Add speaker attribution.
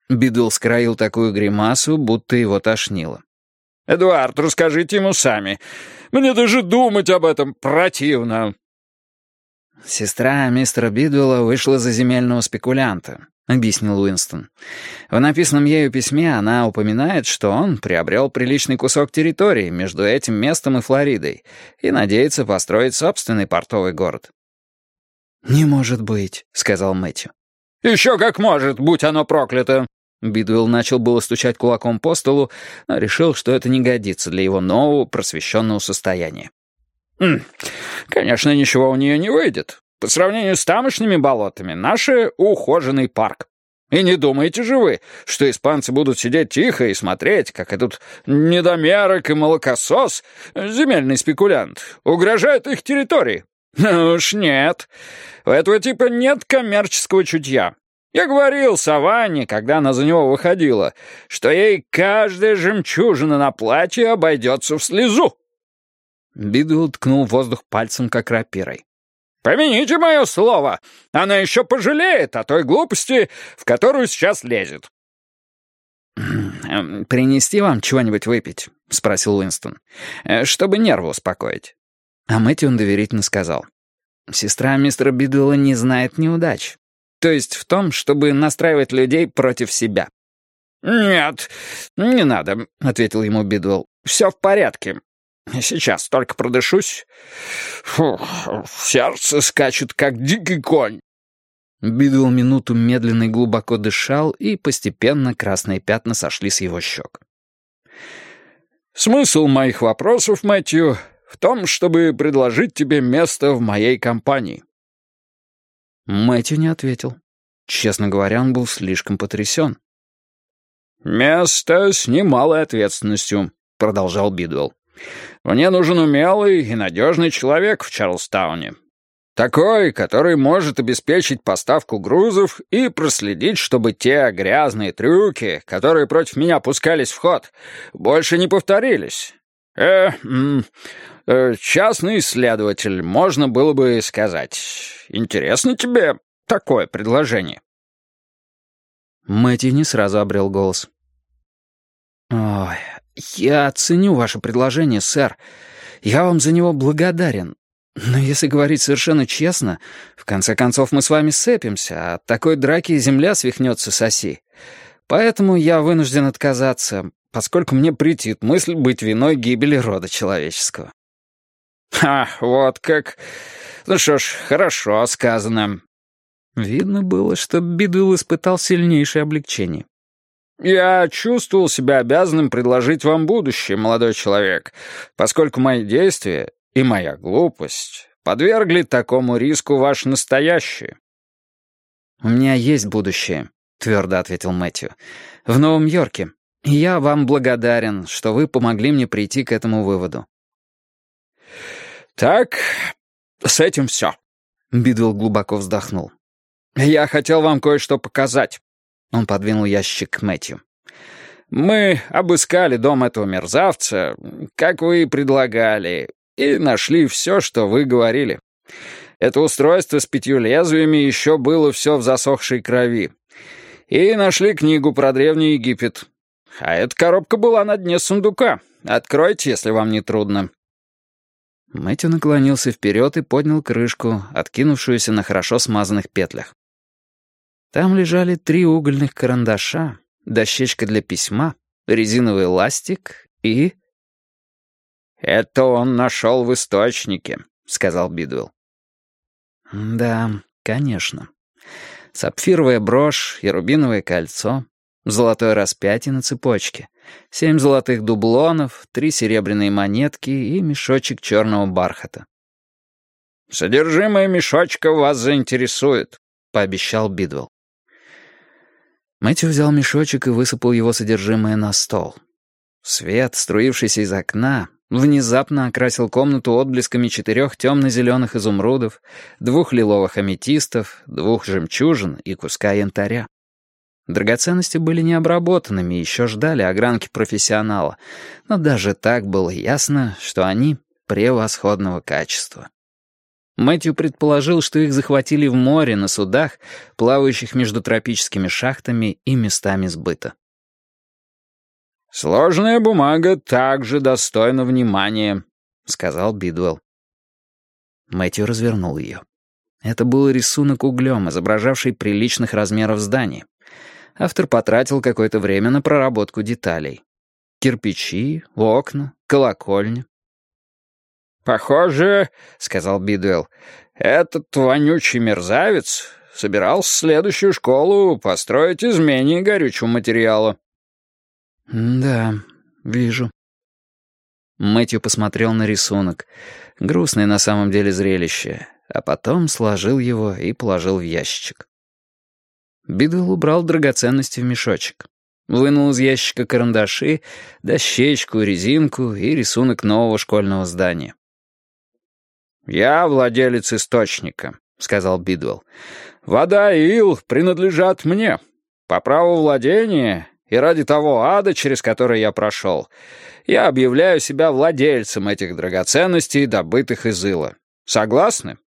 Speaker 1: Бидуэлл скроил такую гримасу, будто его тошнило.
Speaker 2: «Эдуард, расскажите ему сами. Мне даже думать об этом противно».
Speaker 1: «Сестра мистера Бидуэлла вышла за земельного спекулянта», — объяснил Уинстон. «В написанном ею письме она упоминает, что он приобрел приличный кусок территории между этим местом и Флоридой и надеется построить собственный портовый город». «Не может быть», — сказал Мэтью.
Speaker 2: «Еще как может, будь оно проклято!»
Speaker 1: Бидуэлл начал было стучать кулаком по столу, но решил, что это не годится для его нового просвещенного состояния.
Speaker 2: «Конечно, ничего у нее не выйдет. По сравнению с тамошними болотами, наш ухоженный парк. И не думаете же вы, что испанцы будут сидеть тихо и смотреть, как этот недомерок и молокосос, земельный спекулянт, угрожает их территории? Ну уж нет. У этого типа нет коммерческого чутья. Я говорил Саванне, когда она за него выходила, что ей каждая жемчужина на платье обойдется в слезу».
Speaker 1: Бидуэлл ткнул в воздух пальцем, как рапирой.
Speaker 2: «Помяните мое слово, она еще пожалеет о той глупости, в которую сейчас лезет».
Speaker 1: «Принести вам чего-нибудь выпить?» — спросил Уинстон. «Чтобы нервы успокоить». А Мэтью он доверительно сказал. «Сестра мистера Бидуэлла не знает неудач. То есть в том, чтобы настраивать людей против себя».
Speaker 2: «Нет, не надо», — ответил ему Бидуэлл. «Все в порядке. Сейчас только продышусь. Фух, сердце скачет, как дикий конь».
Speaker 1: Бидуэлл минуту медленно и глубоко дышал, и постепенно красные пятна сошли с его щек.
Speaker 2: «Смысл моих вопросов, Мэтью, в том, чтобы предложить тебе место в моей компании».
Speaker 1: Мэтью не ответил. Честно говоря, он был слишком потрясен.
Speaker 2: «Место с немалой ответственностью», — продолжал Бидуэлл. «Мне нужен умелый и надежный человек в Чарльстауне. Такой, который может обеспечить поставку грузов и проследить, чтобы те грязные трюки, которые против меня пускались в ход, больше не повторились. Частный исследователь, можно было бы сказать. Интересно тебе такое предложение?»
Speaker 1: Мэтью не сразу обрел голос. «Ой, я ценю ваше предложение, сэр. Я вам за него благодарен. Но если говорить совершенно честно, в конце концов мы с вами сцепимся, а от такой драки земля свихнется с оси. Поэтому я вынужден отказаться, поскольку мне претит мысль быть виной гибели рода человеческого».
Speaker 2: Вот как. Ну что ж, хорошо сказано».
Speaker 1: Видно было, что Бидуэлл испытал сильнейшее облегчение.
Speaker 2: «Я чувствовал себя обязанным предложить вам будущее, молодой человек, поскольку мои действия и моя глупость подвергли такому риску ваше настоящее».
Speaker 1: «У меня есть будущее», — твердо ответил Мэтью, — «в Новом Йорке. И я вам благодарен, что вы помогли мне прийти к этому выводу».
Speaker 2: «Так, с этим все».
Speaker 1: Бидуэлл глубоко вздохнул.
Speaker 2: «Я хотел вам кое-что показать».
Speaker 1: Он подвинул ящик к Мэтью.
Speaker 2: «Мы обыскали дом этого мерзавца, как вы и предлагали, и нашли все, что вы говорили. Это устройство с 5 лезвиями еще было все в засохшей крови. И нашли книгу про Древний Египет. А эта коробка была на дне сундука. Откройте, если вам не трудно».
Speaker 1: Мэтью наклонился вперед и поднял крышку, откинувшуюся на хорошо смазанных петлях. Там лежали 3 угольных карандаша, дощечка для письма, резиновый ластик и...
Speaker 2: «Это он нашел в источнике», — сказал Бидуэлл.
Speaker 1: «Да, конечно. Сапфировая брошь и рубиновое кольцо, золотое распятие на цепочке, 7 золотых дублонов, 3 серебряные монетки и мешочек черного бархата».
Speaker 2: «Содержимое мешочка вас заинтересует», — пообещал Бидуэлл.
Speaker 1: Мэтью взял мешочек и высыпал его содержимое на стол. Свет, струившийся из окна, внезапно окрасил комнату отблесками 4 темно-зеленых изумрудов, 2 лиловых аметистов, 2 жемчужин и куска янтаря. Драгоценности были необработанными и еще ждали огранки профессионала, но даже так было ясно, что они превосходного качества. Мэтью предположил, что их захватили в море на судах, плавающих между тропическими шахтами и местами сбыта.
Speaker 2: «Сложная бумага также достойна внимания», — сказал Бидуэлл.
Speaker 1: Мэтью развернул ее. Это был рисунок углем, изображавший приличных размеров здания. Автор потратил какое-то время на проработку деталей. Кирпичи, окна, колокольня.
Speaker 2: «Похоже, — сказал Бидуэлл, — этот вонючий мерзавец собирался следующую школу построить из менее горючего материала».
Speaker 1: «Да, вижу». Мэтью посмотрел на рисунок. Грустное на самом деле зрелище. А потом сложил его и положил в ящичек. Бидуэлл убрал драгоценности в мешочек. Вынул из ящика карандаши, дощечку, резинку и рисунок нового школьного здания.
Speaker 2: «Я владелец источника», — сказал Бидуэлл. «Вода и ил принадлежат мне. По праву владения и ради того ада, через который я прошел, я объявляю себя владельцем этих драгоценностей, добытых из ила. Согласны?»